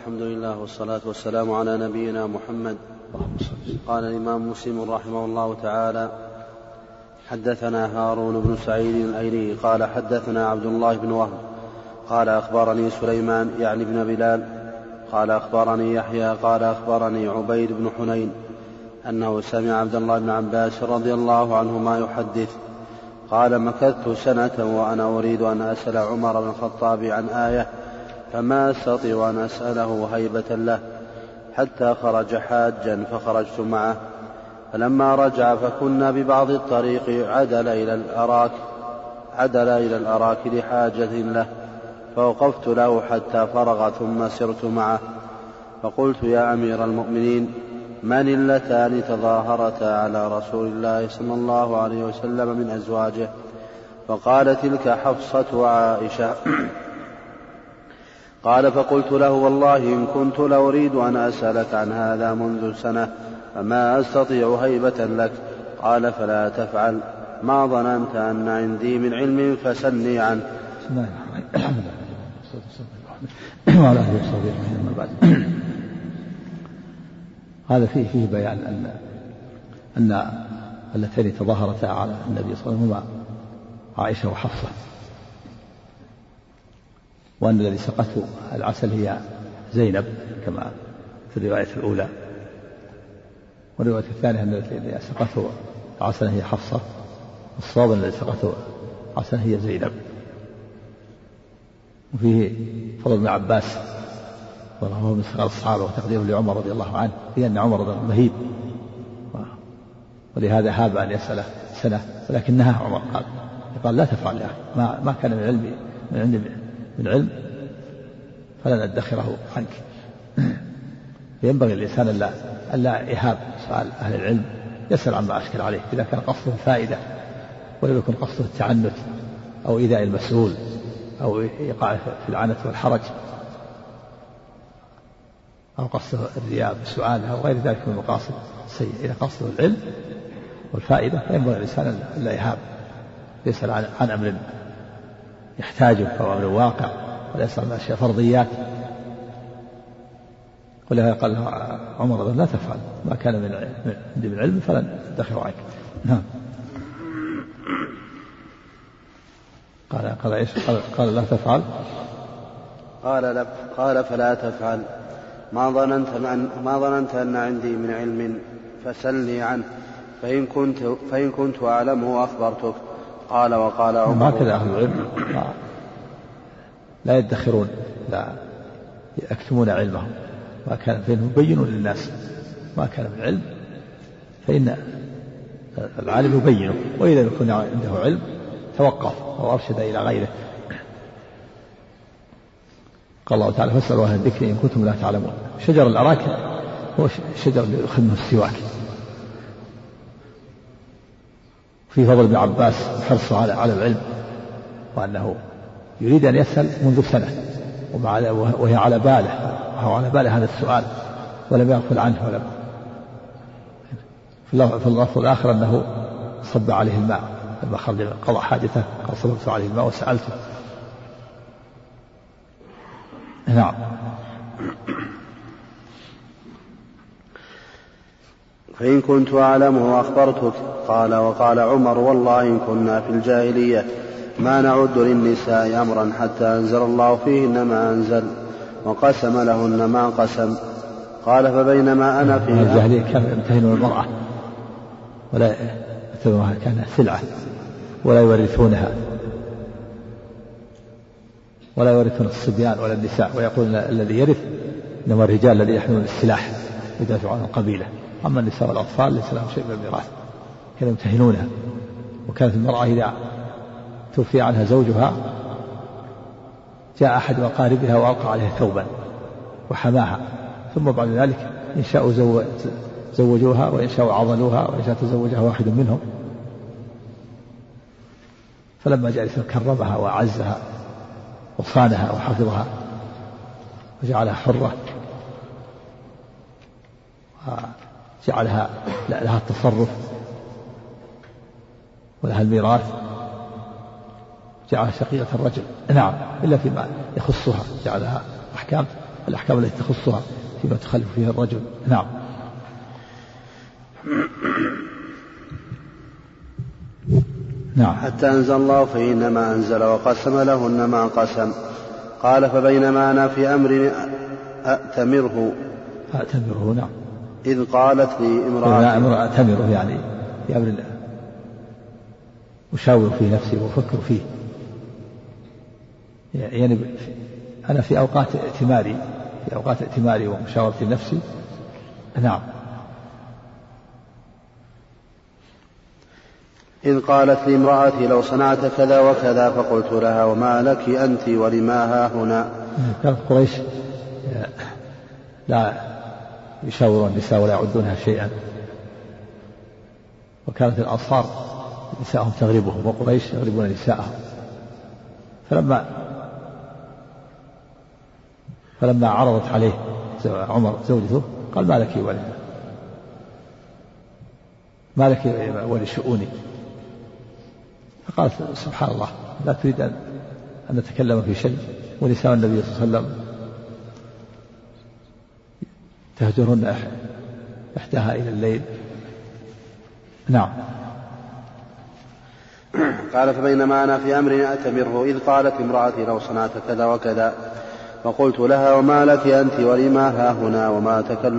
الحمد لله والصلاة والسلام على نبينا محمد. قال الإمام مسلم رحمه الله تعالى: حدثنا هارون بن سعيد الأيلي قال حدثنا عبد الله بن وهب قال أخبرني سليمان يعني بن بلال قال أخبرني يحيى قال أخبرني عبيد بن حنين أنه سمع عبد الله بن عباس رضي الله عنهما يحدث قال: مكثت سنة وأنا أريد أن أسأل عمر بن الخطاب عن آية فما أستطيع أن أسأله هيبة له، حتى خرج حاجا فخرجت معه، فلما رجع فكنا ببعض الطريق عدل إلى الأراك لحاجة له، فوقفت له حتى فرغ ثم سرت معه، فقلت: يا أمير المؤمنين، من اللتان تظاهرتا على رسول الله صلى الله عليه وسلم من أزواجه؟ فقال: تلك حفصة وعائشة. قال: فقلت له: والله إن كنت لأريد أن أسألك عن هذا منذ سنة فما أستطيع هيبة لك. قال: فلا تفعل، ما ظننت أن عندي من علم فسلني عنه. هذا فيه بيان أن اللتين تظاهرتا على النبي صلى الله عليه وسلم هما عائشة وحفصة، وأن الذي سقته العسل هي زينب كما في الرواية الأولى، والرواية الثانية أن الذي سقته العسل هي حفصة، والصواب أن الذي سقته العسل هي زينب. وفيه فضل بن عباس وهو من صغار الصحابة وتقديره لعمر رضي الله عنه، لأن عمر رضي الله مهيب، ولهذا هاب أن يسأله سنة، ولكنها عمر قال: لا تفعل يا أخي، ما كان من علم فلن أدخره عنك. فينبغي الإنسان ألا يهاب سؤال أهل العلم، يسأل عما أشكل عليه، إذا كان قصده الفائدة ولم يكن قصده التعنت أو إيذاء المسؤول أو إيقاع في العنت والحرج أو قصده الرياء بسؤالها أو غير ذلك من المقاصد السيئة. إذا قصده العلم والفائدة فينبغي الإنسان ألا يهاب، يسأل عن أمر يحتاجه أو أمر واقع، ولا يسأل عن أشياء فرضيات. ولهذا قال عمر: لا تفعل، ما كان من علم فلن أدخر عنك. نعم. قال إيش؟ قال: لا تفعل. قال: فلا تفعل، ما ظننت أن عندي من علم فسلني عنه، فإن كنت أعلمه أخبرتك. قال: وقال عمر: هكذا أهل العلم لا يدخرون، لا يكتمون علمهم، ما كان فإنهم يبينون للناس ما كان من علم، فإن العالم يبينه، وإذا يكون عنده علم توقف أو أرشد إلى غيره. قال الله تعالى: فاسألوا أهل الذكر إن كنتم لا تعلمون. شجر الأراك هو الشجر اللي يؤخذ منه السواك. في فضل ابن عباس حرصه على العلم، وأنه يريد أن يسأل منذ سنة وهي على باله هذا السؤال، ولم يغفل عنه. في اللفظ الآخر أنه صب عليه الماء لما خرج قضى حاجته، قال: صببت عليه الماء وسألته. نعم. فإن كنت أعلمه أخبرتك. قال: وقال عمر: والله إن كنا في الجاهلية ما نعد للنساء أمرا حتى أنزل الله فيهن ما أنزل وقسم لهن ما قسم. قال: فبينما أنا في الجاهلية كانوا يمتهنون المرأة ولا يعتبرونها كانت سلعة، ولا يورثونها، ولا يورثون الصبيان ولا النساء، ويقول الذي يرث إنما الرجال الذي يحملون السلاح يدافعون عن القبيلة، أما النساء والأطفال ليس لهم شيء من الميراث. كانوا يمتهنونها. وكانت المرأة إذا توفي عنها زوجها جاء أحد أقاربها وألقى عليها ثوبا وحماها، ثم بعد ذلك إن شاءوا زوجوها، وإن شاءوا عضلوها، وإن شاء تزوجها واحد منهم. فلما جاء كرمها وأعزها وصانها وحفظها وجعلها حرة، وجعلها لها التصرف ولها الميراث، جعلها شقيقة الرجل. نعم، إلا فيما يخصها جعلها أحكام الأحكام التي تخصها فيما تخلف فيه الرجل. نعم. نعم. حتى أنزل الله فإن ما أنزل وقسم لهن ما قسم. قال فبينما أنا في أمر أأتمره. نعم. إذ قالت لي امرأة أأتمره يعني في أمر أشاور في نفسي وأفكر فيه، يعني أنا في أوقات ائتماري ومشاورتي لنفسي. نعم. إذ قالت لي امرأتي لو صنعت كذا وكذا، فقلت لها وما لك أنت ولما ها هنا. كانت قريش لا يشاورون النساء ولا يعدونها شيئا، وكانت الأنصار نساءهم تغربهم وقريش يغربون نساءهم. فلما عرضت عليه عمر زوجته قال ما لك ولشؤوني. فقالت سبحان الله لا تريد أن نتكلم في شيء ونساء النبي صلى الله عليه وسلم تهجرن إحداها إلى الليل. نعم. قال فبينما أنا في أمر أأتمره إذ قالت امرأتي لو صنعت كذا وكذا، فقلت لها وما لك أنت ولما ها هنا وما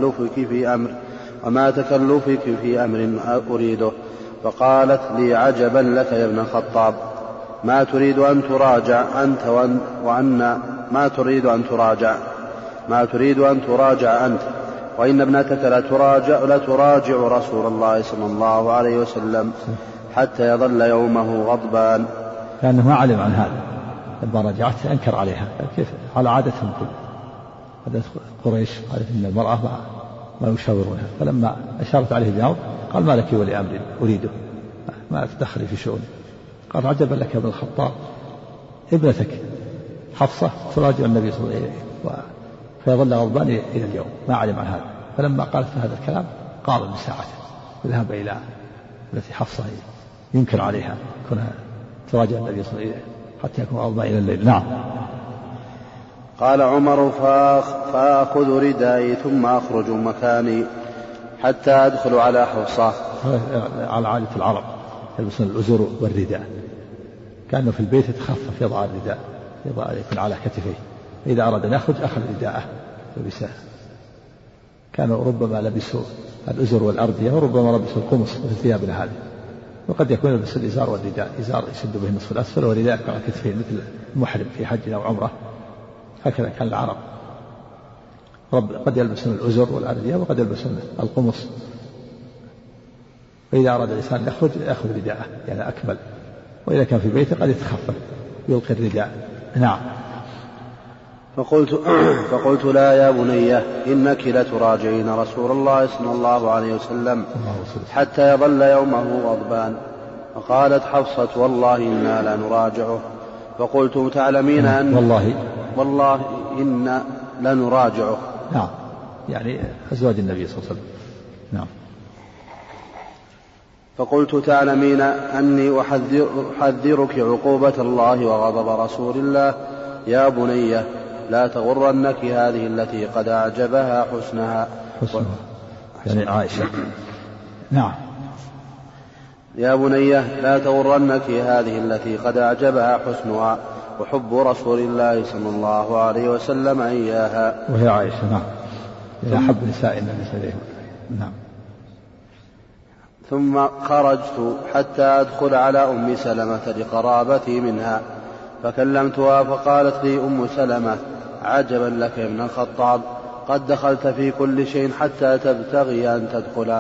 تكلفك في أمر أريده. فقالت لي عجبا لك يا ابن الخطاب، ما تريد أن تراجع أنت ما تريد أن تراجع أنت وإن ابنتك لتراجع رسول الله صلى الله عليه وسلم حتى يظل يومه غضبان. كأنه ما علم عن هذا، لما رجعت أنكر عليها كيف على عادتهم عادة قريش، عادة أن المرأة ما يشاورونها. فلما أشارت عليه بالأمر قال ما لك ولي أمر أريده، ما تدخلي في شؤوني. قال عجبا لك يا ابن الخطاب، ابنتك حفصة تراجع النبي صلى الله عليه وسلم فيظل غضبان إلى اليوم، ما علم عن هذا. فلما قالت هذا الكلام قام من ساعته وذهب إلى التي حفصة ينكر عليها كونها تراجع النبي صلى الله عليه وسلم حتى يكون غضبان إلى الليل. نعم. قال عمر فأخذ ردائي ثم أخرج مكاني حتى أدخل على حفصة. على عادة العرب يلبسون الأزر والرداء، كأنه في البيت يتخفف يضع الرداء يكون على كتفيه، إذا أراد أن يخرج أخذ رداءه لبسه. كانوا ربما لبسوا الأزر والأردية وربما لبسوا القمص في ثيابنا هذه، وقد يكون يلبس الإزار والرداء، إزار يشد به النصف الأسفل ورداء على كتفيه مثل المحرم في حج أو عمرة. هكذا كان العرب، قد يلبسون الأزر والأردية وقد يلبسون القمص، فإذا أراد الإنسان يخرج يأخذ رداءه يعني أكمل، وإذا كان في بيته قد يتخفف يلقي الرداء. نعم. فقلت لا يا بني إنك لتراجعين رسول الله صلى الله عليه وسلم حتى يظل يومه غضبان. فقالت حفصة والله إنا لا نراجعه. فقلت تعلمين أن والله إنا لنراجعه. نعم، يعني أزواج النبي صلى الله عليه وسلم. نعم. فقلت تعلمين أني أحذرك عقوبة الله وغضب رسول الله يا بني لا تغرنك هذه التي قد أعجبها حسنها يعني عائشة. نعم. يا بني لا تغرنك هذه التي قد أعجبها حسنها وحب رسول الله صلى الله عليه وسلم إياها. وهي عائشة. نعم. إلى حب نساء النبي صلى الله عليه وسلم. نعم. ثم خرجت حتى أدخل على أم سلمة لقرابتي منها، فكلمتها فقالت لي أم سلمة عجبا لك يا ابن الخطاب، قد دخلت في كل شيء حتى تبتغي أن تدخل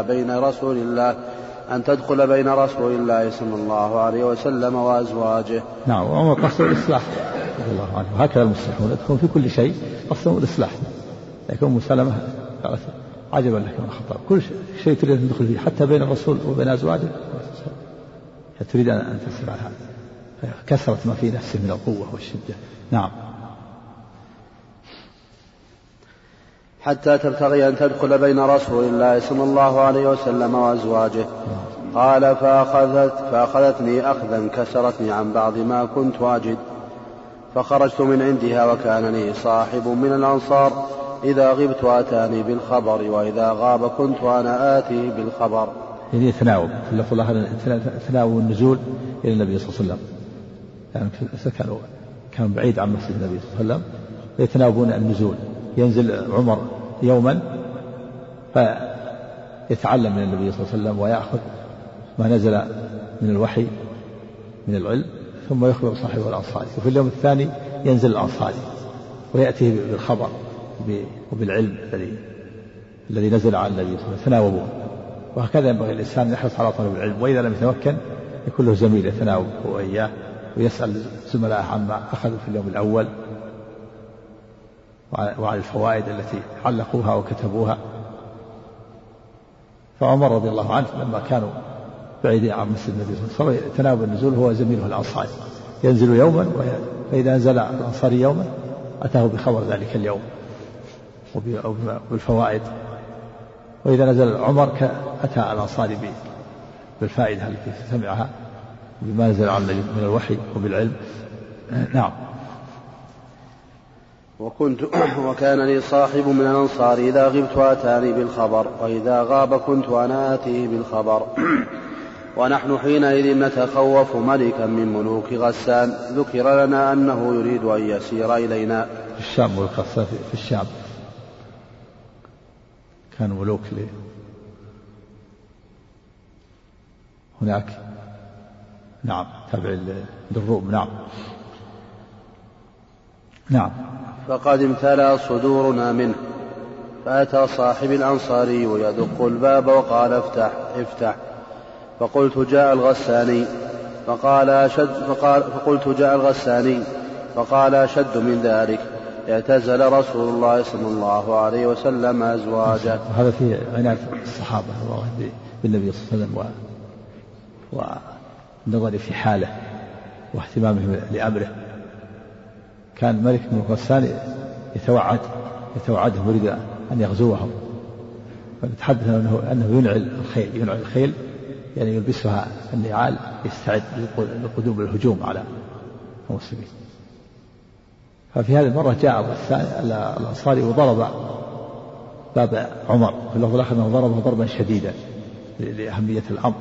بين رسول الله صلى الله عليه وسلم وأزواجه. نعم. وعمر قصد الإصلاح رضي الله عنه، هكذا المصلحون يدخلون في كل شيء قصدهم الإصلاح. لكن أم سلمة قالت عجبا لك من الخطاب، كل شيء تريد أن تدخل فيه حتى بين الرسول وبين أزواجه تريد أن تسمع هذا، كثرت ما في نفسه من القوة والشدة. نعم. حتى تبتغي أن تدخل بين رسول الله صلى الله عليه وسلم وأزواجه. قال فأخذتني أخذا كسرتني عن بعض ما كنت أجد، فخرجت من عندها وكان لي صاحب من الأنصار إذا غبت أتاني بالخبر وإذا غاب كنت أنا آتيه بالخبر. يعني يتناوب في اللفظ الآخر تناوب النزول إلى النبي صلى الله عليه وسلم، يعني كانوا بعيد عن مسجد النبي صلى الله عليه وسلم فيتناوبون النزول. ينزل عمر يوما فيتعلم من النبي صلى الله عليه وسلم ويأخذ ما نزل من الوحي من العلم ثم يخبر صاحبه الأنصاري، وفي اليوم الثاني ينزل الأنصاري ويأتيه بالخبر وبالعلم الذي نزل على النبي صلى الله عليه وسلم. يتناوبون، وهكذا ينبغي الإنسان يحرص على طلب العلم، وإذا لم يتمكن يكون له زميل يتناوب هو إياه ويسأل زملائه عما أخذوا في اليوم الأول وعن الفوائد التي علقوها وكتبوها. فعمر رضي الله عنه لما كانوا بعيدين عن مسجد النبي صلى الله عليه وسلم تناوب النزول هو زميله الأنصاري، ينزل يوما فإذا نزل الأنصاري يوما أتاه بخبر ذلك اليوم وبالفوائد، وإذا نزل عمر أتى الأنصاري بالفائدة التي سمعها بما نزل على النبي من الوحي وبالعلم. نعم. وكان لي صاحب من الأنصار إذا غبت أتاني بالخبر وإذا غاب كنت أنا آتيه بالخبر. ونحن حينئذ نتخوف ملكا من ملوك غسان ذكر لنا أنه يريد أن يسير إلينا. في الشام، ملوك غسان في الشام كانوا ملوك هناك. نعم، تابع للروم. نعم. نعم. فقد امتلأ صدورنا منه، فأتى صاحب الأنصاري يدق الباب وقال افتح. فقلت جاء الغساني، فقلت جاء الغساني فقال أشد من ذلك، اعتزل رسول الله صلى الله عليه وسلم أزواجه. هذا في عناية الصحابة بالنبي صلى الله عليه وسلم والنظر في حاله واهتمامهم لأمره. كان ملك بن غسان يتوعدهم يريد أن يغزوهم، فنتحدث أنه ينعل الخيل يعني يلبسها النعال يستعد لقدوم الهجوم على المسلمين. ففي هذه المرة جاء الأنصاري وضرب باب عمر، في اللفظ الآخر أنه ضربه ضربا شديدا لأهمية الأمر،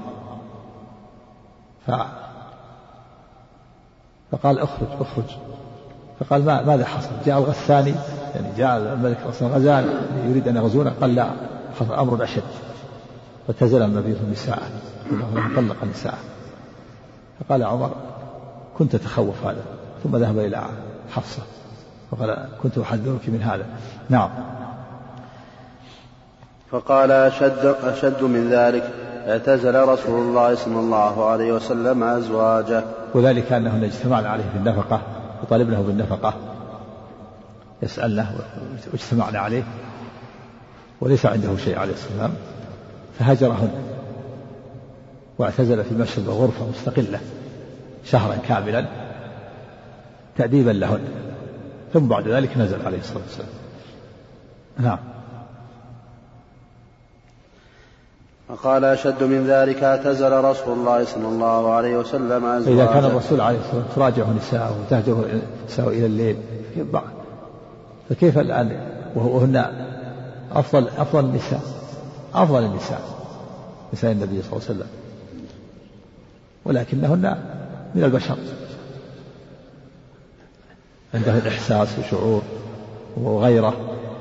فقال اخرج. فقال ماذا حصل؟ جاء الغساني، يعني جاء الملك غزان يريد أن يغزونا. قال لا، حصل أمر أشد. فتزل النبي نساءه، طلق نساءه. فقال عمر كنت أتخوف هذا، ثم ذهب إلى حفصة فقال كنت أحذرك من هذا. نعم. فقال أشد من ذلك، اعتزل رسول الله صلى الله عليه وسلم أزواجه. وذلك أنهن اجتمعن عليه في النفقة وطالبنه بالنفقة، يسألنه واجتمعنا عليه وليس عنده شيء عليه السلام، فهجرهن واعتزل في مشهد وغرفة مستقلة شهرا كاملا تأديبا لهن، ثم بعد ذلك نزل عليه الصلاة والسلام. نعم. فقال أشد من ذلك، اعتزل رسول الله صلى الله عليه وسلم أزواجه. إذا كان الرسول عليه الصلاة والسلام تراجع نساءه وتهجر نساءه إلى الليل، فكيف الآن وهن أفضل النساء، نساء النبي صلى الله عليه وسلم، ولكنهن من البشر عندهن إحساس وشعور وغيره.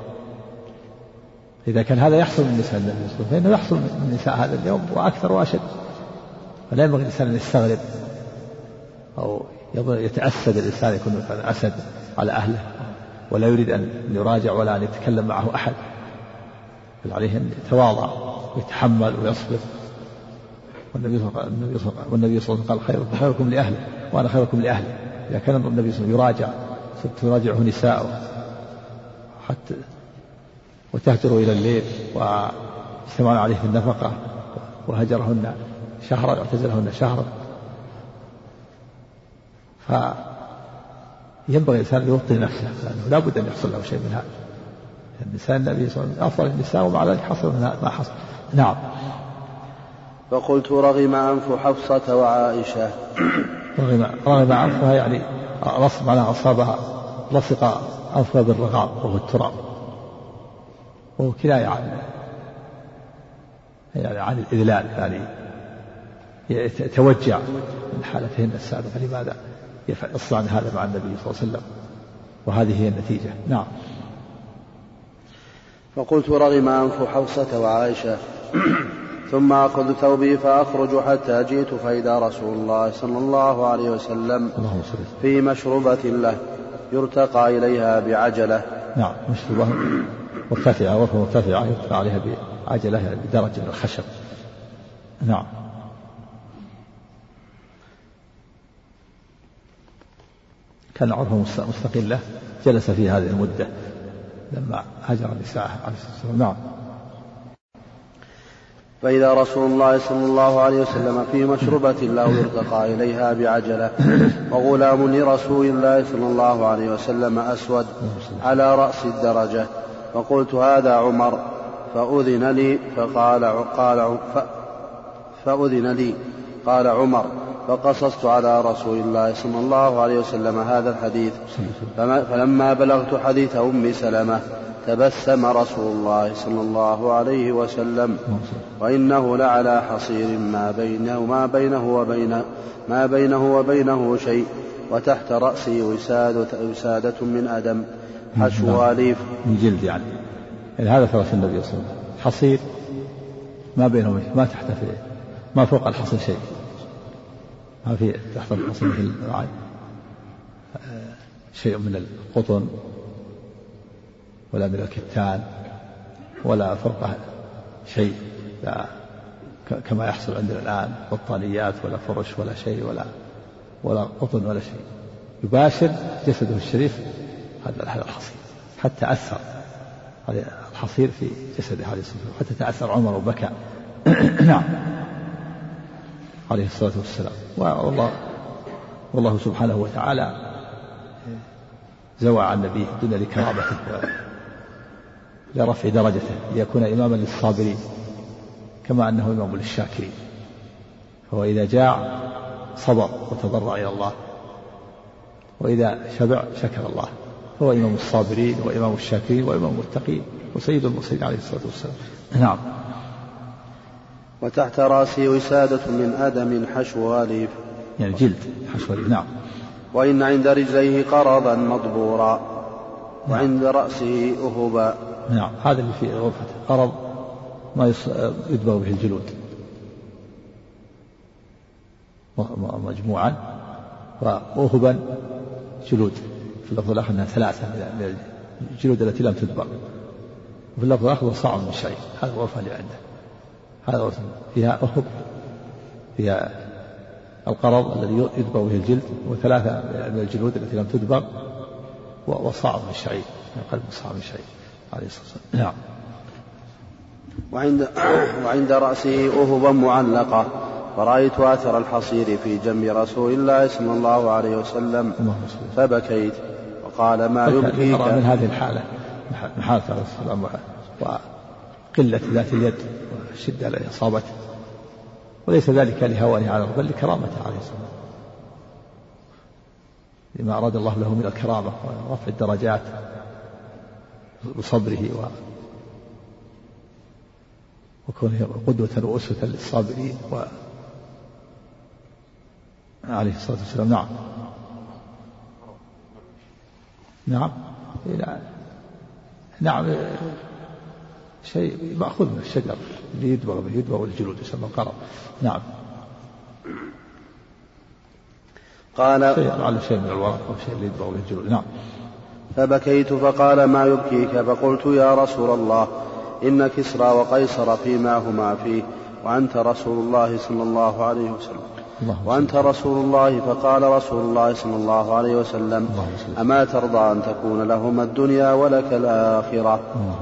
إذا كان هذا يحصل من نساء النبي صلى الله عليه وسلم فإنه يحصل من نساء هذا اليوم وأكثر وأشد. فلا ينبغي الإنسان أن يستغرب أو يتأسد الإنسان، يكون مثلا أسد على أهله ولا يريد أن يراجع ولا أن يتكلم معه أحد، بل عليه أن يتواضع ويتحمل ويصبر. والنبي صلى الله عليه وسلم قال خيركم لأهله وأنا خيركم لأهلي. إذا كان النبي صلى الله عليه وسلم تراجعه نساءه حتى وتهجر إلى الليل واجتمعنا عليه في النفقة وهجرهن شهرا واعتزلهن شهرا، فينبغي الإنسان أن يوطن نفسه، لأنه لا بد أن يحصل له شيء من هذا. النساء النبي صلى الله عليه وسلم أفضل النساء ومع ذلك حصل منها ما حصل. نعم. فقلت رغم أنف حفصة وعائشة. رغم أنفها يعني معناها أصابها لصق أنفها بالرغام وهو التراب، وهو كناية عن الإذلال، يعني يتوجع من حالتهن السابقة. لماذا يصنع هذا مع النبي صلى الله عليه وسلم؟ وهذه هي النتيجة. نعم. فقلت رغم أنف حفصة وعائشة ثم أخذ ثوبي فأخرج حتى جئت فإذا رسول الله صلى الله عليه وسلم في مشربة له يرتقى إليها بعجلة. نعم، مشربة مرتفعة، غرفة مرتفعة يرتقى عليها بعجلة، يعني بدرجة من الخشب. نعم. كان عرفه مستقلة جلس في هذه المدة لما هاجر النساء عليه الصلاة والسلام. نعم. فإذا رسول الله صلى الله عليه وسلم في مشربة له يرتقى إليها بعجلة، وغلام لرسول الله صلى الله عليه وسلم أسود على رأس الدرجة، فقلت هذا عمر، فأذن لي قال عمر، فقصصت على رسول الله صلى الله عليه وسلم هذا الحديث، فلما بلغت حديث أم سلمة تبسم رسول الله صلى الله عليه وسلم، وإنه لعلى حصير ما بينه وبينه شيء، وتحت رأسه وسادة من أدم حشو أليف من جلد، يعني هذا فراش النبي صلى الله عليه وسلم، حصير ما بينه ما تحت ما فوق الحصير شيء، ما في تحت الحصير مثل شيء من القطن ولا من الكتان ولا فوقه شيء، لا كما يحصل عندنا الآن بطانيات ولا فرش ولا شيء ولا قطن ولا شيء، يباشر جسده الشريف هذا الحصير، حتى أثر هذا الحصير في جسده عليه الصلاة والسلام، حتى تأثر عمر وبكى. نعم عليه الصلاة والسلام. والله سبحانه وتعالى زوى عن النبي الدنيا لكرامته لرفع درجته، ليكون إماما للصابرين كما أنه إمام للشاكرين، فهو إذا جاع صبر وتضرع إلى الله، وإذا شبع شكر الله، فهو إمام الصابرين وإمام الشاكرين وإمام المتقين وسيد المرسلين عليه الصلاة والسلام. نعم. وتحت رأسه وسادة من أدم حشو أليف، يعني جلد حشو أليف. نعم. وإن عند رجليه قرضا مضبورا، وعند رأسه أهبا. نعم، هذا اللي في غرفة قرض ما يدبغ به الجلود مجموعا، وأهبا جلود، في اللفظ الآخر أنها 3 من الجلود التي لم تدبغ، وفي اللفظ الآخر صاع من شعير. هذا الغرفة اللي عنده، هذا غرفة فيها أهب، فيها القرض الذي يدبغ به الجلد، و3 من الجلود التي لم تدبغ، وصاع من الشعير، قلب صاع من الشعير عليه الصلاة والسلام. نعم. وعند رأسه أهبا معلقة، فرأيت أثر الحصير في جنب رسول الله صلى الله عليه وسلم فبكيت، وقال ما يبكيك؟ من هذه الحالة، من حالة عليه الصلاة والسلام وقلة ذات اليد والشدة التي أصابته، وليس ذلك لهوانه على الأرض بل لكرامته عليه الصلاة والسلام، لما أراد الله له من الكرامة ورفع الدرجات بصبره وكونه قدوة وأسوة للصابرين عليه الصلاة والسلام. نعم. نعم. نعم، شيء مأخوذ من الشجر اللي يدبغ به، يدبغ الجلود يسمى القرض. نعم. قال شيء على شيء من الورق أو شيء اللي يدبغ به الجلود. نعم. فبكيت، فقال ما يبكيك؟ فقلت يا رسول الله إن كسرى وقيصر فيما هما فيه، وأنت رسول الله صلى الله عليه وسلم، وأنت رسول الله. فقال رسول الله صلى الله عليه وسلم أما ترضى أن تكون لهما الدنيا ولك الآخرة؟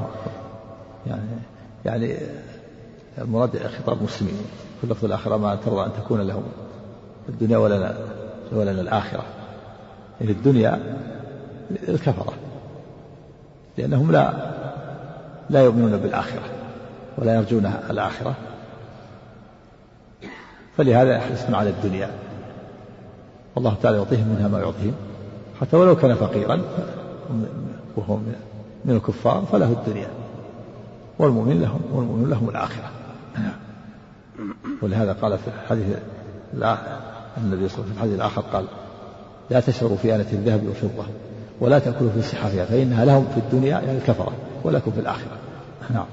يعني المراد خطاب المسلمين، في اللفظ الآخر ما ترضى أن تكون لهم الدنيا ولنا الآخرة، يعني الدنيا الكفرة، لأنهم لا يؤمنون بالآخرة ولا يرجون الآخرة، فلهذا يحرصون على الدنيا، والله تعالى يعطيهم منها ما يعطيهم، حتى ولو كان فقيرا وهو من الكفار فله الدنيا، والمؤمن لهم الآخرة. ولهذا قال في الحديث النبي صلى الله عليه وسلم في الحديث الآخر قال: لا تشربوا في آنة الذهب والفضة ولا تأكلوا في صحافها فإنها لهم في الدنيا يعني الكفرة ولكم في الآخرة. نعم.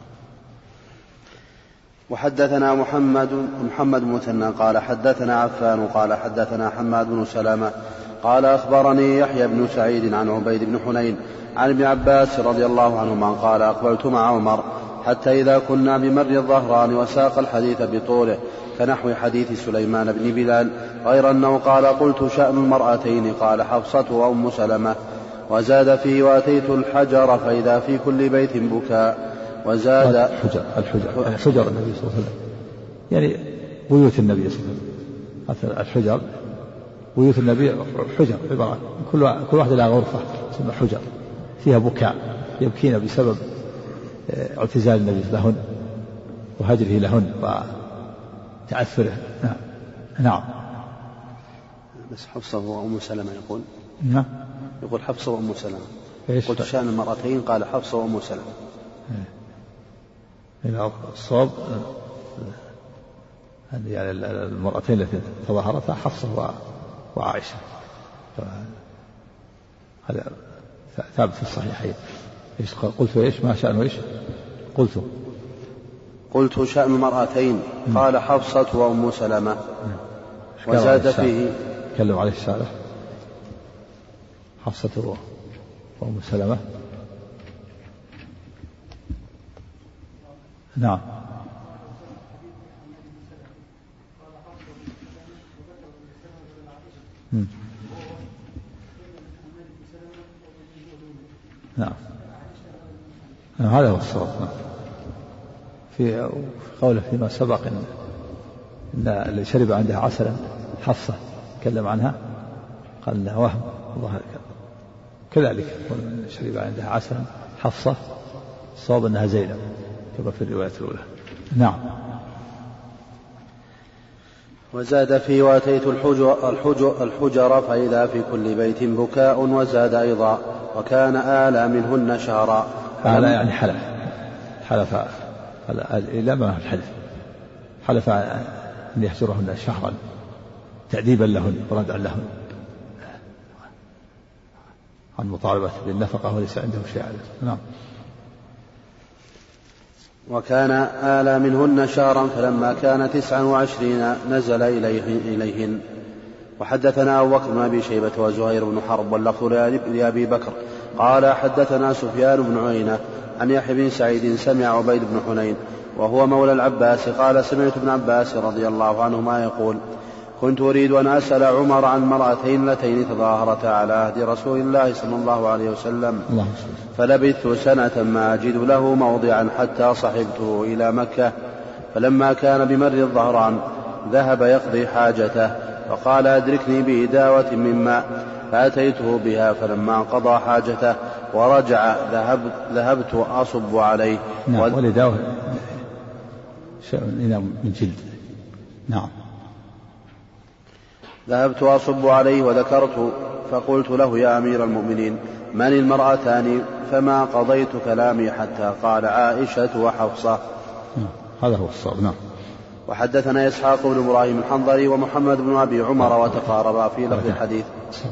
وحدثنا محمد مثنى قال حدثنا عفان قال حدثنا حماد بن سلمة قال أخبرني يحيى بن سعيد عن عبيد بن حنين عن ابن عباس رضي الله عنهما قال: أقبلت مع عمر حتى إذا كنا بمر الظهران وساق الحديث بطوله كنحو حديث سليمان بن بلال، غير أنه قال: قلت شأن المرأتين، قال حفصة وأم سلمة. وزاد فيه: وأتيت الحجر فإذا في كل بيت بكاء. وزاد الحجر النبي صلى الله عليه وسلم يعني بيوت النبي صلى الله عليه وسلم. الحجر بيوت النبي حجر عبارة كل واحدة لها غرفة تسمى حجر فيها بكاء يبكين بسبب اعتزال النبي لهن وهجره لهن وتأثره. نعم. بس حفصة وأم سلمة يقول. نعم. يقول حفصة وأم سلمة. قلت شأن المرأتين قال حفصة وأم سلمة. الصواب يعني المرأتين التي تظاهرتا حفصة وعائشة، هذا ثابت في الصحيحين. قلت ايش ما شأنه ايش؟ قلت شأن المرأتين قال حفصة وأم سلمة. وزاد فيه تكلم عليه الشارع حفصة وأم سلمة. نعم. نعم. هذا هو الصواب. في قوله فيما سبق إن اللي شرب عندها عسلا حفصة تكلم عنها قال انها وهم الله كذلك شرب عندها عسلا حفصة الصواب انها زينب كما في الرواية الأولى. نعم. وزاد فيه: وأتيت الحجر فإذا في كل بيت بكاء. وزاد أيضا: وكان آلى منهن شهرا. آلى يعني حلف إلى ما حلف أن يهجرهن شهرا تأديبا لهن وردعا لهن عن مطالبة بالنفقة وليس عنده شيء. نعم. وكان آلى منهن شهرا فلما كان 29 نزل إليهن. وحدثنا أبو بكر بن أبي شيبة وزهير بن حرب واللفظ لأبي بكر قال حدثنا سفيان بن عيينة عن يحيى بن سعيد سمع عبيد بن حنين وهو مولى العباس قال: سمعت ابن عباس رضي الله عنهما يقول: كنت أريد أن أسأل عمر عن مرأتين اللتين تظاهرتا على عهد رسول الله صلى الله عليه وسلم، فلبثت سنة ما أجد له موضعا حتى صحبته إلى مكة، فلما كان بمر الظهران ذهب يقضي حاجته فقال: أدركني بإداوة من ماء، فأتيته بها، فلما قضى حاجته ورجع ذهبت أصب عليه. نعم. والإداوة شيء من جلد. نعم. ذهبت أصب عليه وذكرت فقلت له: يا أمير المؤمنين، من المرأتان؟ فما قضيت كلامي حتى قال: عائشة وحفصة. هذا هو الصواب. نعم. وحدثنا إسحاق بن إبراهيم الحنظلي ومحمد بن أبي عمر وتقاربا في لفظ الحديث.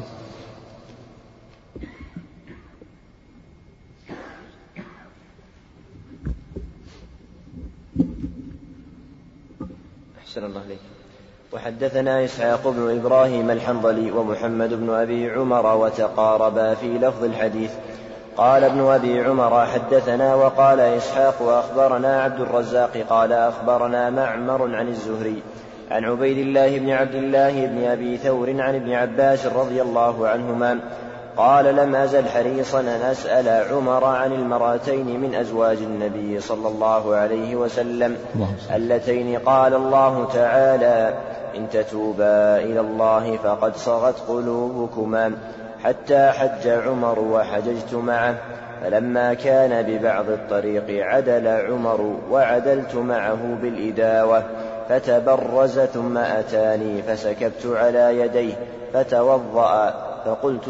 أحسن الله عليك. وحدثنا إسحاق بن إبراهيم الحنظلي ومحمد بن أبي عمر وتقاربا في لفظ الحديث. قال ابن أبي عمر: حدثنا وقال إسحاق وأخبرنا عبد الرزاق قال أخبرنا معمر عن الزهري عن عبيد الله بن عبد الله بن أبي ثور عن ابن عباس رضي الله عنهما قال: لم أزل حريصا أن أسأل عمر عن المرأتين من أزواج النبي صلى الله عليه وسلم اللتين قال الله تعالى: إن تتوبا إلى الله فقد صغت قلوبكما، حتى حج عمر وحججت معه، فلما كان ببعض الطريق عدل عمر وعدلت معه بالإداوة، فتبرز ثم أتاني فسكبت على يديه فتوضأ فقلت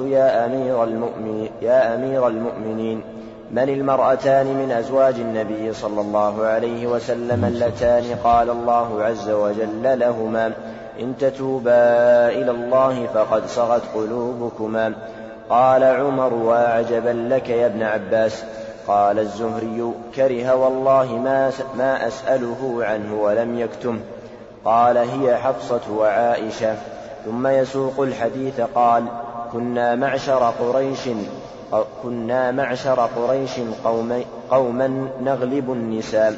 يا أمير المؤمنين من المرأتان من أزواج النبي صلى الله عليه وسلم اللتان قال الله عز وجل لهما إن تتوبا إلى الله فقد صغت قلوبكما؟ قال عمر وعجبا لك يا ابن عباس. قال الزهري كره والله ما أسأله عنه ولم يكتم. قال هي حفصة وعائشة. ثم يسوق الحديث قال كنا معشر قريش قوما نغلب النساء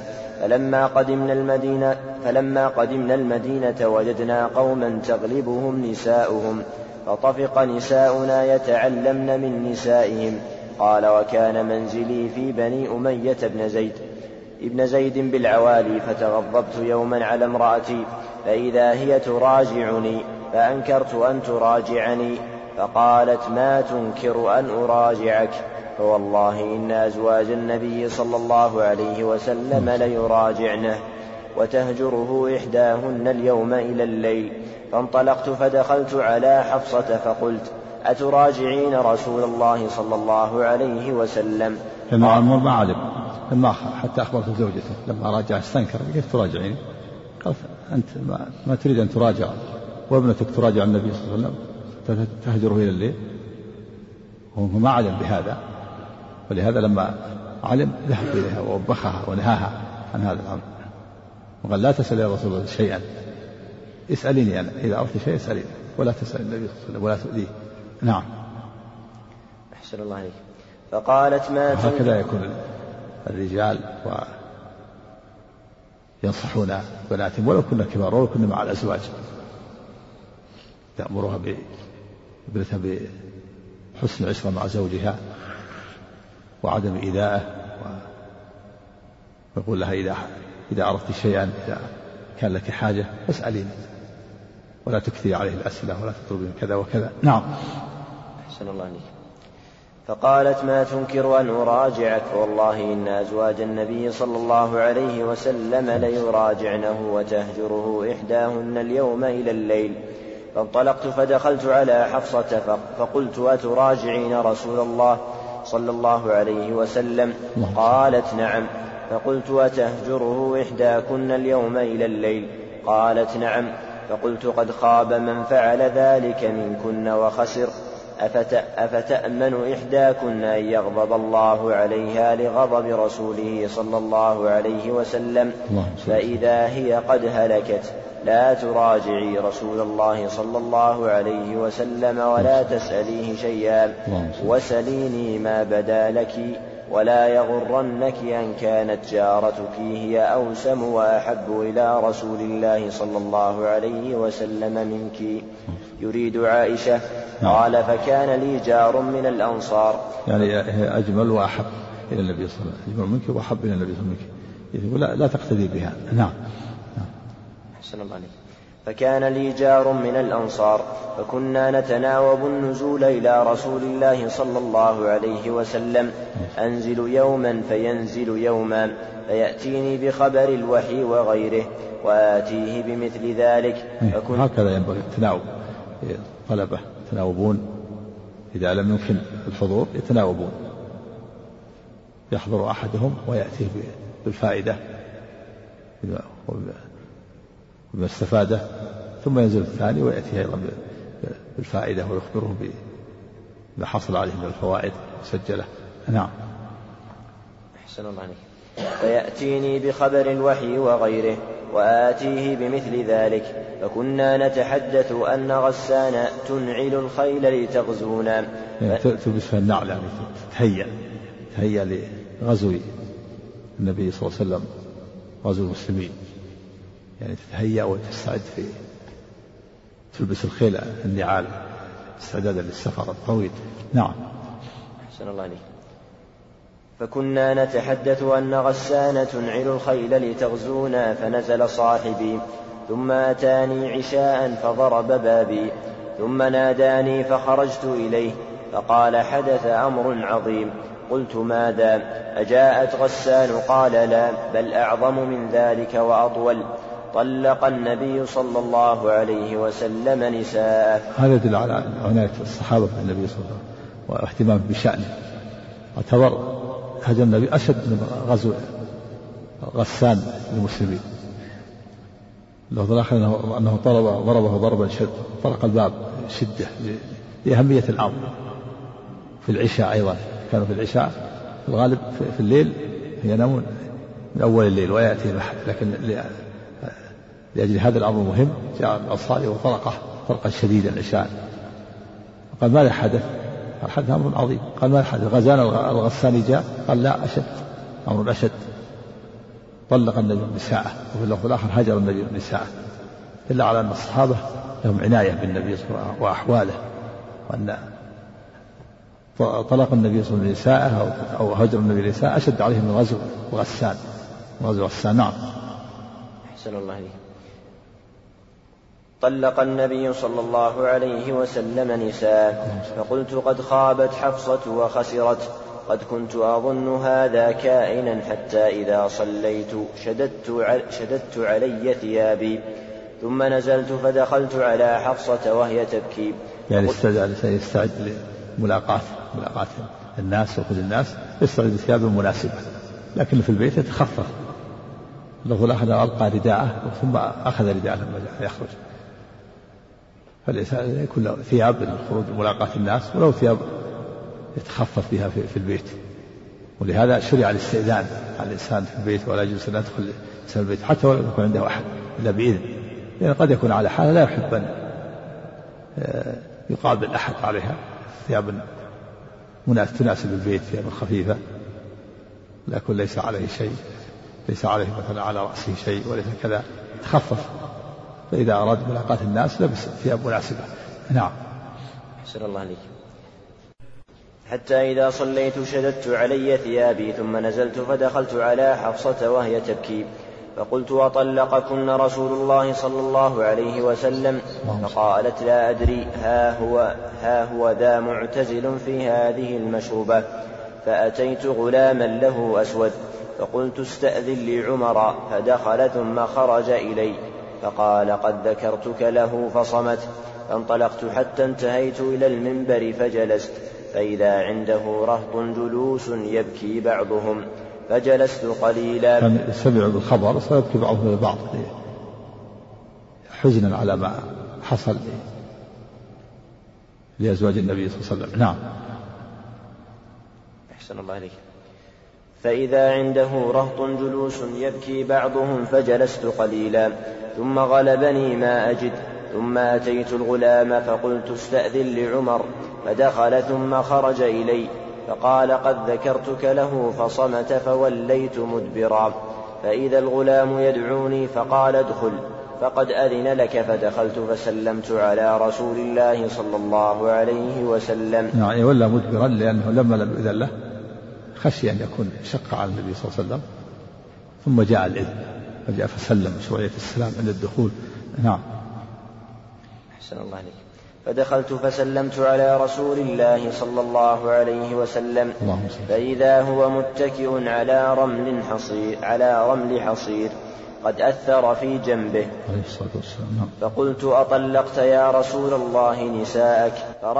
فلما قدمنا المدينة وجدنا قوما تغلبهم نساؤهم فطفق نساؤنا يتعلمن من نسائهم. قال وكان منزلي في بني أمية ابن زيد بالعوالي فتغضبت يوما على امرأتي فإذا هي تراجعني فأنكرت أن تراجعني فقالت ما تنكر أن أراجعك؟ فوالله إن أزواج النبي صلى الله عليه وسلم ليراجعنه وتهجره إحداهن اليوم إلى الليل. فانطلقت فدخلت على حفصة فقلت أتراجعين رسول الله صلى الله عليه وسلم؟ كان عمر ما علم لما حتى أخبرت زوجته لما راجع استنكر كيف تراجعين؟ قال أنت ما تريد أن تراجع وابنتك تراجع النبي صلى الله عليه وسلم تهجره إلى الليل. هو ما علم بهذا ولهذا لما علم ذهب إليها ووبخها ونهاها عن هذا الأمر وقال لا تسأل يا رسول الله شيئا اسأليني أنا إذا أردت شيء اسأليني ولا تسأل النبي صلى الله عليه وسلم ولا تؤذيه. نعم. أحسن الله عليك. فقالت ما هكذا يكون الرجال ينصحون بناتهم ولو كنا كبار ولو كنا مع الأزواج تأمرها بابنتها بحسن العشرة مع زوجها وعدم إيذائه ويقول لها إذا أردت شيئا إذا كان لك حاجة فاسأليني ولا تكثري عليه الأسئلة ولا تطلبي كذا وكذا. نعم. أحسن الله عليك. فقالت ما تنكر أن أراجعك؟ والله إن أزواج النبي صلى الله عليه وسلم ليراجعنه وتهجره إحداهن اليوم إلى الليل. فانطلقت فدخلت على حفصة فقلت أتراجعين رسول الله صلى الله عليه وسلم؟ قالت نعم. فقلت أتهجره إحداكن اليوم إلى الليل؟ قالت نعم. فقلت قد خاب من فعل ذلك منكن وخسر. أفتأمن إحداكن أن يغضب الله عليها لغضب رسوله صلى الله عليه وسلم فإذا هي قد هلكت؟ لا تراجعي رسول الله صلى الله عليه وسلم ولا تسأليه شيئا وسليني ما بدا لك ولا يغرنك أن كانت جارتك هي أوسم وأحب إلى رسول الله صلى الله عليه وسلم منك. يريد عائشة. قال فكان لي جار من الأنصار يعني هي أجمل وأحب إلى النبي صلى الله عليه وسلم أجمل منك وأحب إلى النبي صلى الله عليه وسلم لا تقتدي بها. نعم. أحسن الله عليك. فكان لي جار من الأنصار فكنا نتناوب النزول إلى رسول الله صلى الله عليه وسلم أنزل يوما فينزل يوما فيأتيني بخبر الوحي وغيره وآتيه بمثل ذلك. هكذا ينبغي التناوب. طلبة يتناوبون إذا لم يمكن الحضور يتناوبون يحضر أحدهم ويأتيه بالفائدة بما استفاده ثم ينزل الثاني ويأتيه أيضا بالفائدة ويخبره بما حصل عليه من الفوائد مسجلة. نعم. أحسن الله عليك. فيأتيني بخبر الوحي وغيره وآتيه بمثل ذلك. فكنا نتحدث أن غسان تنعل الخيل لتغزونا تلبسها النعل يعني تهيأ لغزو النبي صلى الله عليه وسلم غزو المسلمين يعني تتهيأ وتستعد في تلبس الخيل النعال استعدادا للسفر الطويل. نعم. أحسن الله عليك. فكنا نتحدث أن غسان تنعل الخيل لتغزونا فنزل صاحبي ثم أتاني عشاء فضرب بابي ثم ناداني فخرجت إليه فقال حدث أمر عظيم. قلت ماذا؟ أجاءت غسان؟ قال لا بل أعظم من ذلك وأطول. طلق النبي صلى الله عليه وسلم نساءه. هذا يدل على عناية الصحابة بالنبي صلى الله عليه وسلم واهتمام بشأنه. اعتبر هجر النبي أشد من غزو غسان للمسلمين. اللفظ الآخر أنه ضربه ضربا شد، طرق الباب شدة لأهمية الأمر. في العشاء أيضا كانوا في العشاء في الغالب في الليل ينامون من أول الليل ويأتي الأحد، لكن لأجل هذا الأمر المهم جاء الأنصاري وطرقه طرقا شديدا العشاء. قال ماذا حدث؟ قال حدث أمر عظيم. قال ماذا حدث؟ غزان الغساني جاء؟ قال لا، أشد، أمر أشد. طلق النبي نساءه، وفي اللفظ الآخر هجر النبي نساءه. دل على أن الصحابة لهم عناية بالنبي صلى الله عليه وسلم وأحواله، وأن طلق النبي صلى الله عليه وسلم نساءه أو هجر النبي نساءه أشد عليهم من غزو غسان. غزو غسان. نعم. أحسن الله عليك. طلق النبي صلى الله عليه وسلم نساءه، فقلت قد خابت حفصة وخسرت، قد كنت أظن هذا كائنا حتى إذا صليت شددت علي ثيابي، ثم نزلت فدخلت على حفصة وهي تبكي. يعني يستعد لملاقاة الناس وكل الناس، يستعد بثياب مناسبة، لكن في البيت يتخفف. له الأخذ ألقى رداءه ثم أخذ رداءه لما يخرج. فالإنسان يكون له ثياب للخروج لملاقاة الناس، ولو ثياب يتخفف بها في البيت. ولهذا شرع الاستئذان على الإنسان في البيت، ولا يجوز أن يدخل الإنسان البيت حتى ولو يكون عنده أحد إلا بإذن، لأن قد يكون على حالة لا يحب أن يقابل أحد عليها. ثياب تناسب البيت، ثياب خفيفة، لكن ليس عليه شيء، ليس عليه مثلا على رأسه شيء وليس كذا، تخفف. فإذا أراد ملاقاة الناس لبس ثياب مناسبة. نعم. أحسن الله عليك. حتى إذا صليت شددت علي ثيابي، ثم نزلت فدخلت على حفصة وهي تبكي، فقلت وطلقكن رسول الله صلى الله عليه وسلم؟ فقالت لا أدري، ها هو ذا معتزل في هذه المشروبة. فأتيت غلاما له أسود، فقلت استأذن لعمر، فدخل ثم خرج إلي، فقال قد ذكرتك له فصمت. فانطلقت حتى انتهيت إلى المنبر فجلست، فإذا عنده رهط جلوس يبكي بعضهم، فجلست قليلا. كان سمع بالخبر فيبكي بعضهم البعض حزنا على ما حصل لأزواج النبي صلى الله عليه وسلم. نعم. أحسن الله عليك. فإذا عنده رهط جلوس يبكي بعضهم، فجلست قليلا، ثم غلبني ما أجد، ثم أتيت الغلام فقلت استأذن لعمر، فدخل ثم خرج إلي، فقال قد ذكرتك له فصمت، فوليت مدبرا، فإذا الغلام يدعوني فقال ادخل، فقد أذن لك، فدخلت فسلمت على رسول الله صلى الله عليه وسلم. يعني ولا مدبرا لأنه لما لم يؤذن له خشي أن يكون شق على النبي صلى الله عليه وسلم، ثم جاء الإذن فجاء فسلم شوية السلام عند الدخول. نعم. أحسن الله عليك. فدخلت فسلمت على رسول الله صلى الله عليه وسلم، فإذا هو متكئ على رمل حصير قد أثر في جنبه. فقلت أطلقت يا رسول الله نساءك؟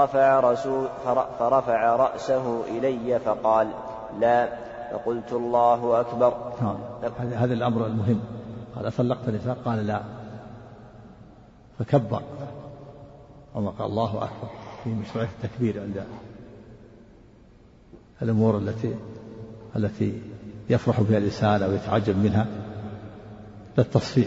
فرفع رأسه إلي فقال لا. فقلت الله أكبر. هذا الأمر المهم. قال أطلقت نساء؟ قال لا. فكبر وما قال الله أكبر في مشروعية التكبير عند الأمور التي يفرح بها الإنسان أو يتعجب منها للتصفيق.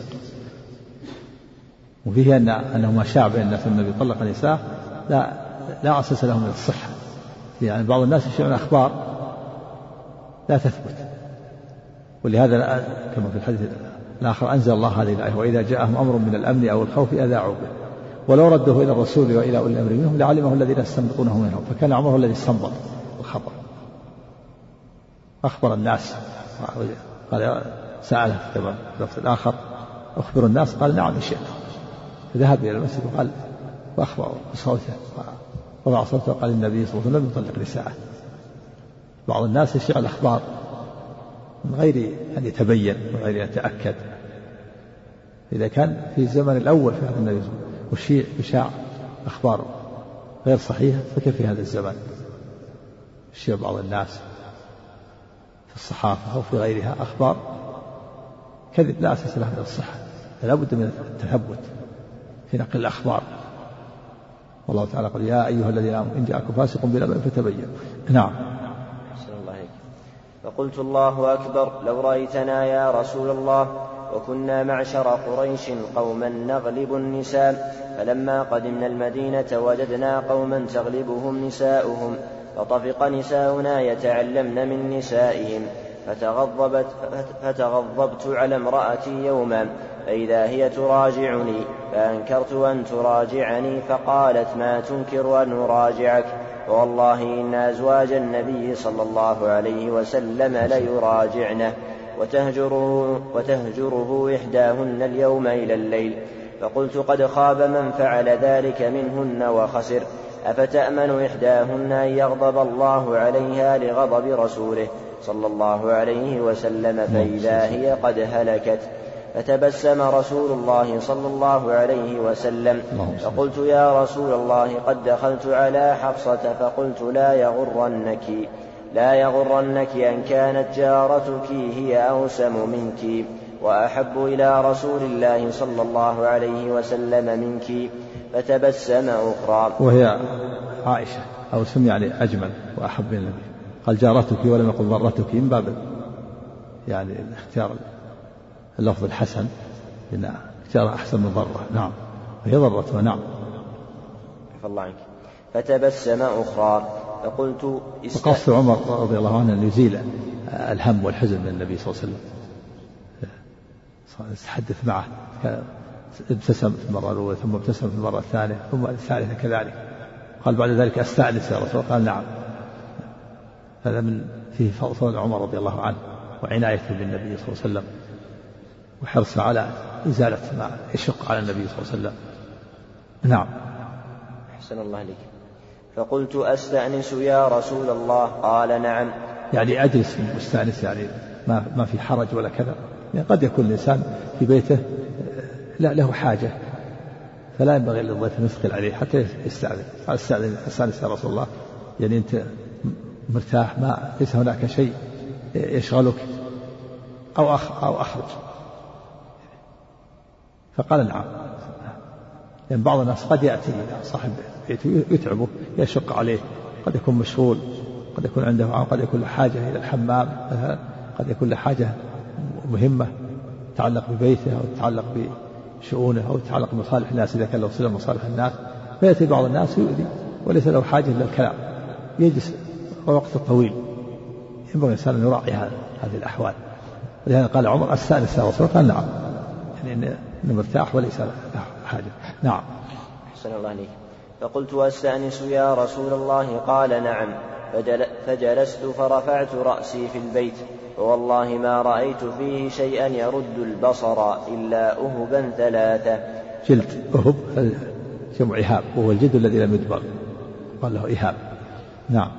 وفيه أنه ما شاع بين الناس النبي طلق نساء لا أساس له من الصحة. يعني بعض الناس يشيعون أخبار لا تثبت، ولهذا كما في الحديث الآخر أنزل الله هذه الآية وإذا جاءهم أمر من الأمن أو الخوف أذاعوا به ولو ردوه إلى الرسول وإلى أولي الأمر منهم لعلمه الذين يستنبطونه منهم. فكان عمر الذي استنبط الخبر، أخبر الناس. قال سأله كما في اللفظ الآخر أخبر الناس؟ قال نعم إن شئت. فذهب إلى المسجد وقال وأخبر بصوته وضع صوته وقال النبي صلى الله عليه وسلم يطلق نساءه. بعض الناس يشيع الأخبار من غير أن يتبين وغير أن يتأكد، إذا كان في الزمن الأول في هذا النبي وشاع أخبار غير صحيحة فكيف في هذا الزمن يشيع بعض الناس في الصحافة أو في غيرها أخبار كذب لا أساس لها من الصحة، فلا بد من التثبت في نقل الأخبار. والله تعالى قال يا أيها الذين آمنوا إن جاءكم فاسق بنبأ فتبينوا. نعم. أحسن الله عليك. فقلت الله أكبر لو رأيتنا يا رسول الله وكنا معشر قريش قوما نغلب النساء، فلما قدمنا المدينة وجدنا قوما تغلبهم نساؤهم، فطفق نساؤنا يتعلمن من نسائهم، فتغضبت على امرأتي يوما فإذا هي تراجعني، فأنكرت أن تراجعني، فقالت ما تنكر أن أراجعك؟ والله إن أزواج النبي صلى الله عليه وسلم ليراجعنه وتهجره إحداهن اليوم إلى الليل. فقلت قد خاب من فعل ذلك منهن وخسر، أفتأمن إحداهن أن يغضب الله عليها لغضب رسوله صلى الله عليه وسلم فإذا هي قد هلكت؟ فتبسم رسول الله صلى الله عليه وسلم، فقلت يا رسول الله قد دخلت على حفصة فقلت لا يغرنك أن كانت جارتك هي أوسم منك وأحب إلى رسول الله صلى الله عليه وسلم منك. فتبسم أخرى. وهي عائشة أوسم يعني أجمل وأحب إلى النبي، قال جارتك ولم يقل ضرتك من باب يعني اختيار اللفظ الحسن، إن اختيار أحسن من ضرة. نعم، وهي ضرتها. نعم. الله عنك. فتبسم أخرى فقلت وقصد عمر رضي الله عنه أن يزيل الهم والحزن من النبي صلى الله عليه وسلم، يتحدث معه، ابتسم في المرة الأولى ثم ابتسم في المرة الثانية ثم الثالثة كذلك. قال بعد ذلك أستأنس يا رسول الله؟ قال نعم. هذا من فيه فضل عمر رضي الله عنه وعنايته بالنبي صلى الله عليه وسلم وحرصه على إزالة ما يشق على النبي صلى الله عليه وسلم. نعم. أحسن الله عليك. فقلت أستأنس يا رسول الله؟ قال نعم. يعني أجلس مستأنس، يعني ما في حرج ولا كذا. يعني قد يكون الإنسان في بيته لا له حاجة فلا ينبغي للضيف أن يثقل عليه حتى يستأذن. قال أستأنس يا رسول الله؟ يعني أنت مرتاح، ما ليس هناك شيء يشغلك أو أخرج؟ فقال نعم. يعني بعض الناس قد يأتي صاحب بيته يتعبه يشق عليه، قد يكون مشغول، قد يكون عنده قد يكون له حاجة إلى الحمام، قد يكون له حاجة مهمة تتعلق ببيته أو تتعلق بشؤونه أو تتعلق بمصالح الناس إذا كان له صلة مصالح الناس، فيأتي بعض الناس يؤذي وليس له حاجة إلا الكلام، يجلس وقت طويل. ينبغي الإنسان أن يراعي هذه الأحوال. ولهذا قال عمر أستأنس يا رسول الله؟ قال نعم، يعني إنه مرتاح وليس له حاجة. نعم. أحسن الله عليك. فقلت أستأنس يا رسول الله؟ قال نعم. فجلست فرفعت رأسي في البيت، فوالله ما رأيت فيه شيئا يرد البصر إلا أهبا ثلاثة. جلد أهب جمع إهاب، وهو الجلد الذي لم يدبغ، قال له إهاب. نعم.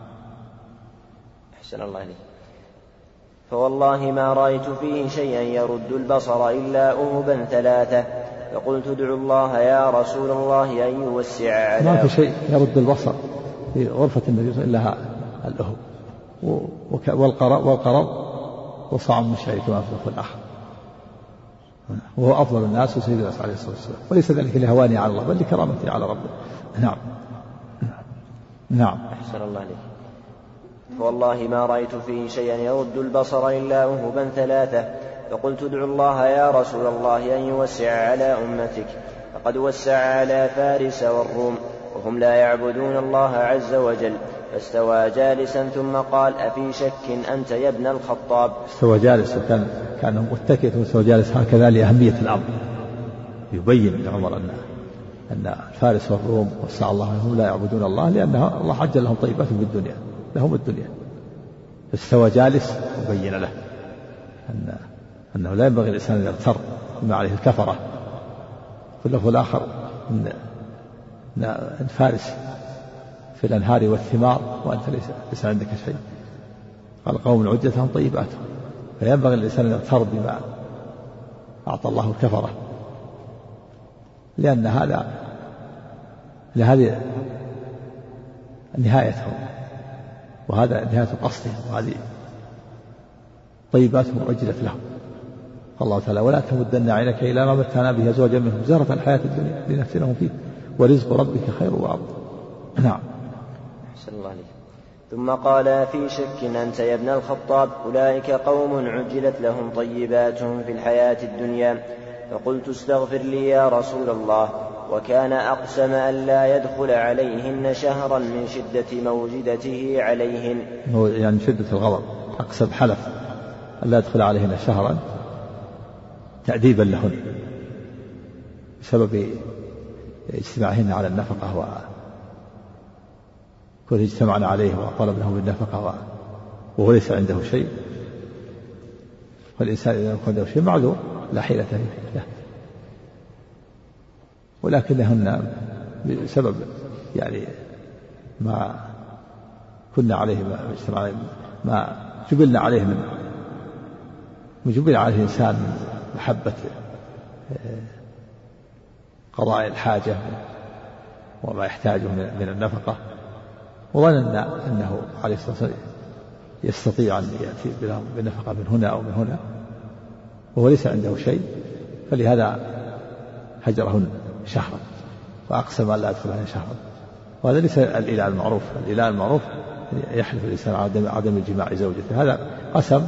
أحسن الله عليك. فوالله ما رأيت فيه شيئا يرد البصر إلا أهبا ثلاثة. فقلت ادعو الله يا رسول الله أن يوسع على. ما في شيء يرد البصر في غرفة النبي إلا الأهب والقرض وصاع من شعير كما في اللفظ الآخر، وهو أفضل الناس وسيد الناس عليه الصلاة والسلام، وليس ذلك لهواني على الله بل لكرامتي على ربه. نعم. نعم. أحسن الله عليك. فوالله ما رأيت فيه شيئا يرد البصر إلا أهبا ثلاثة. فقلت ادعو الله يا رسول الله أن يوسع على أمتك، فقد وسع على فارس والروم وهم لا يعبدون الله عز وجل. فاستوى جالسا ثم قال أفي شك أنت يا ابن الخطاب؟ استوى جالس وكان متكئ واستوى جالس هكذا لأهمية الأمر، يبين لعمر أن الفارس والروم وسع الله هم لا يعبدون الله لأن الله عجل لهم طيبات في الدنيا، لهم الدنيا. فاستوى جالس وبين له أنه لا ينبغي الإنسان أن يغتر بما عليه الكفرة. في اللفظ الآخر أن فارس في الأنهار والثمار وأنت ليس عندك شيء. قال قوم عدتهم طيباتهم، فينبغي الإنسان أن يغتر بما أعطى الله الكفرة، لأن هذه نهايتهم، وهذا نهاية قصدهم، وهذه طيباتهم أجلت لهم. الله تعالى: ولا تمدن عينك إلى ما متعنا به أزواجا منهم زهرة الحياة الدنيا لنفتنهم فيه ورزق ربك خير وأبقى. نعم. أحسن الله عليك. ثم قال: في شك أنت يا ابن الخطاب؟ أولئك قوم عجلت لهم طيباتهم في الحياة الدنيا. فقلت: استغفر لي يا رسول الله. وكان أقسم أن لا يدخل عليهن شهرا من شدة موجدته عليهن، يعني شدة الغضب، أقسم حلف أن لا يدخل عليهن شهرا تأديبا لهن بسبب اجتماعهن على النفقة، وكل اجتمعنا عليه وطلب له بالنفقة وهو ليس عنده شيء، والإنسان إذا يكون عنده شيء معذور لا حيلة له، ولكنهن بسبب يعني ما كنا عليه ما جبلنا عليه جبل عليه الإنسان من محبة قضاء الحاجة وما يحتاجه من النفقة، وظن أنه عليه الصلاة والسلام يستطيع أن يأتي بالنفقة من هنا أو من هنا وهو ليس عنده شيء، فلهذا هجرهن شهرا وأقسم أن لا يدخل عليه شهرا. وهذا ليس الإله المعروف. الإله المعروف يحلف الإنسان على عدم الجماع زوجته، هذا قسم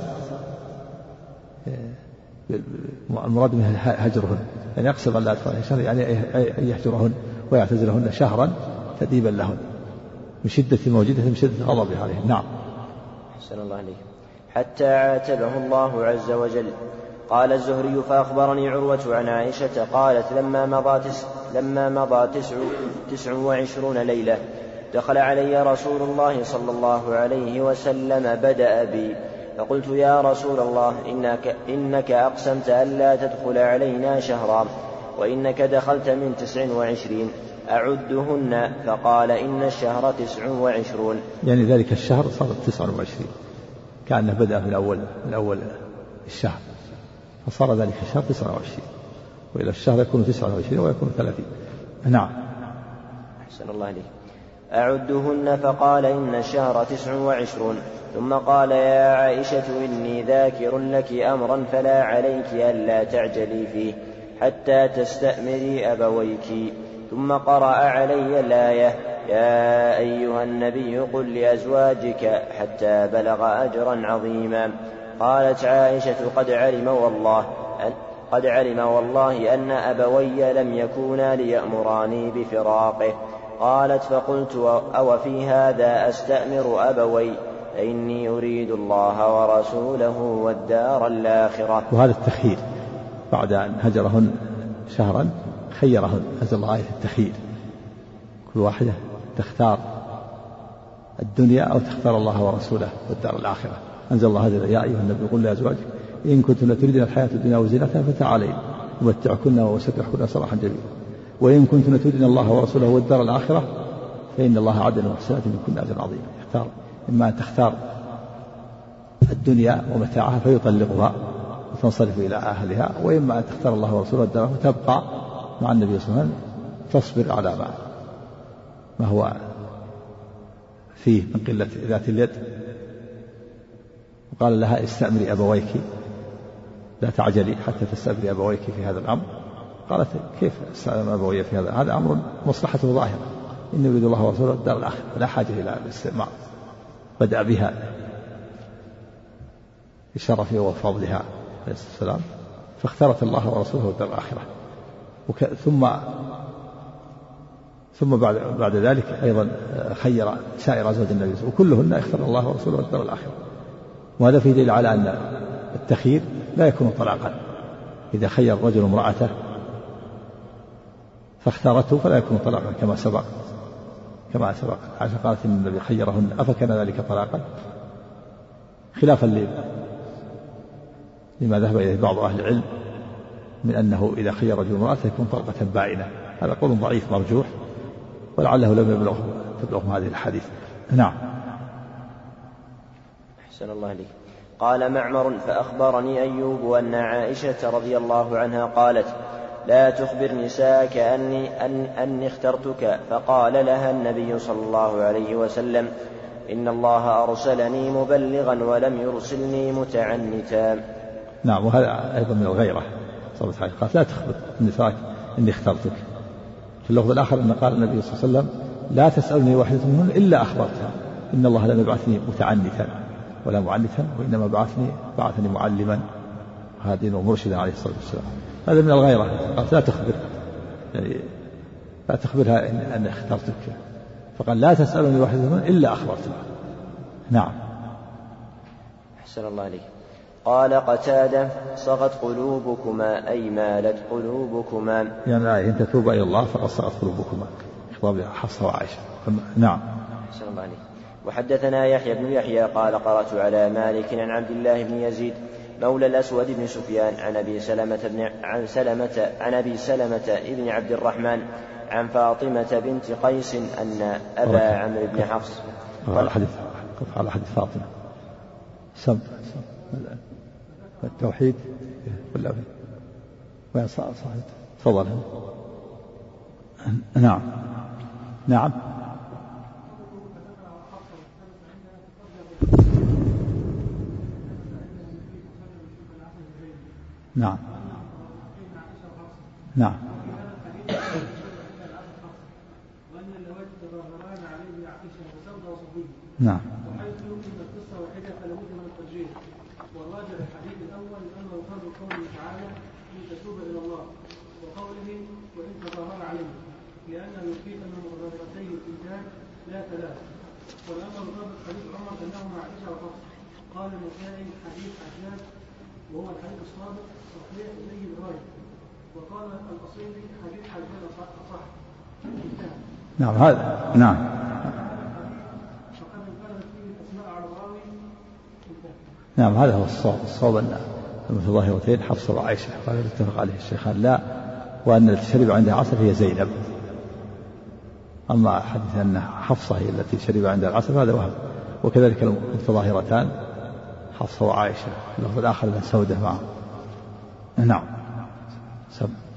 المراد منه هجرهن، يعني يقسم أن لا يدخل عليه شهرا، يعني أن يهجرهن ويعتزلهن شهرا تأديبا لهن من شدة موجدته، من شدة غضبه عليهن. نعم. أحسن الله عليه. حتى عاتبه الله عز وجل. قال الزهري: فأخبرني عروة عن عائشة قالت: لما مضى 29 ليلة دخل علي رسول الله صلى الله عليه وسلم بدأ بي، فقلت: يا رسول الله، إنك أقسمت ألا تدخل علينا شهرا، وإنك دخلت من 29، أعدهن؟ فقال: إن الشهر 29. يعني ذلك الشهر صار 29، كأنه بدأ من أول الشهر، فصار ذلك الشهر 29، وإلى الشهر يكون 29 ويكون 30. نعم. أحسن الله عليك. أعدهن؟ فقال: إن الشهر 29. ثم قال: يا عائشة، إني ذاكر لك أمرا فلا عليك ألا تعجلي فيه حتى تستأمري أبويك. ثم قرأ علي الآية: يا أيها النبي قل لأزواجك، حتى بلغ أجرا عظيما. قالت عائشة: قد علم والله أن أبوي لم يكونا ليأمراني بفراقه. قالت: فقلت: أو في هذا أستأمر أبوي؟ فإني أريد الله ورسوله والدار الآخرة. وهذا التخيير بعد أن هجرهن شهرا خيرهن، أنزل الله آية التخيير، كل واحدة تختار الدنيا أو تختار الله ورسوله والدار الآخرة. أنزل الله هذا: يا أيها النبي قل لأزواجك إن كنتن تريدن الحياة الدنيا وزينتها فتعالين أمتعكن وأسرحكن سراحا جميلا، وإن كنتن تريدن الله ورسوله والدار الآخرة فإن الله أعد للمحسنات منكن أجرا عظيما. اختار، إما أن تختار الدنيا ومتاعها فيطلقها وتنصرف إلى أهلها، وإما أن تختار الله ورسوله والدار وتبقى مع النبي صلى الله عليه وسلم تصبر على ما هو فيه من قلة ذات اليد. وقال لها: استأمري أبويك، لا تعجلي حتى تستأمري أبويك في هذا الأمر. قالت: كيف استأمر أبوي في هذا أمر مصلحته ظاهرة، إن يريد الله ورسوله الدار الآخرة، فلا حاجة إلى الاستئمار. بدأ بها بشرفها وفضلها عليه السلام، فاختارت الله ورسوله والدار الآخرة. ثم بعد ذلك أيضا خير سائر أزواج النبي صلى الله عليه وسلم، وكلهن اختار الله ورسوله والدار الآخرة. وهذا فيه دليل على أن التخيير لا يكون طلاقا. إذا خير الرجل امرأته فاختارته فلا يكون طلاقا كما سبق. عائشة قالت: إن النبي خيرهن أفكان ذلك طلاقا، خلافا لما ذهب إليه بعض أهل العلم من أنه إذا خير رجل امرأته يكون طلقة بائنة. هذا قول ضعيف مرجوح، ولعله لم تبلغهم هذه الحديث. نعم. أحسن الله عليك. قال معمر: فأخبرني أيوب أن عائشة رضي الله عنها قالت: لا تخبر نساءك أني اخترتك. فقال لها النبي صلى الله عليه وسلم: إن الله أرسلني مبلغا ولم يرسلني متعنتا. نعم، وهذا أيضا من الغيرة. قالت: لا تخبر نساءك إني اخترتك. في اللفظ الآخر أن قال النبي صلى الله عليه وسلم: لا تسألني واحدة منهن إلا أخبرتها. إن الله لم يبعثني متعنتا ولا معنتا، وإنما بعثني معلما هاديا ومرشدا عليه الصلاة والسلام. هذا من الغيرة. قالت: لا تخبر، يعني لا تخبرها أن اخترتك. فقال: لا تسألني واحدة منهن إلا أخبرتها. نعم. أحسن الله عليك. قال قتادة: صغت قلوبكما أي مالت قلوبكما، يعني إن تتوبا إلى الله فقد صغت قلوبكما. خطاب حفصة وعائشة. نعم. أحسن الله عليك. وحدثنا يحيى بن يحيى قال: قرأت على مالك عن عبد الله بن يزيد مولى الأسود بن سفيان عن أبي سلمة ابن عبد الرحمن عن فاطمة بنت قيس أن أبا عمرو بن حفص على حديث فاطمة التوحيد ولا وين صاحب تفضل. نعم. نعم. نعم. نعم. نعم. وحيث يمكن القصة واحدة فلا بد من الترجيح، والراجع الحديث الأول أنه فرض قوله تعالى: إن تتوب إلى الله، وقوله: وإن تظاهر عليه، لأنه يفيد أن متظاهرتي الإنسان لا ثلاث. والأمر مرتبط حديث عمر أنهما عائشة وحفصة. قال النسائي: حديث عجاج وهو الحديث الصادق صحيح إليه الغاية. وقال الأصيلي: حديث عجاج أصح. نعم. هذا نعم. نعم، هذا هو الصواب أن المتظاهرتين حفصة وعائشة، وهذا اتفق عليه الشيخان. لا، وأن التي شرب عندها عسل هي زينب. أما حديث أن حفصة هي التي شرب عندها العسل هذا وهم. وكذلك المتظاهرتان حفصة وعائشة. اللفظ الآخر أن سودة معه. نعم.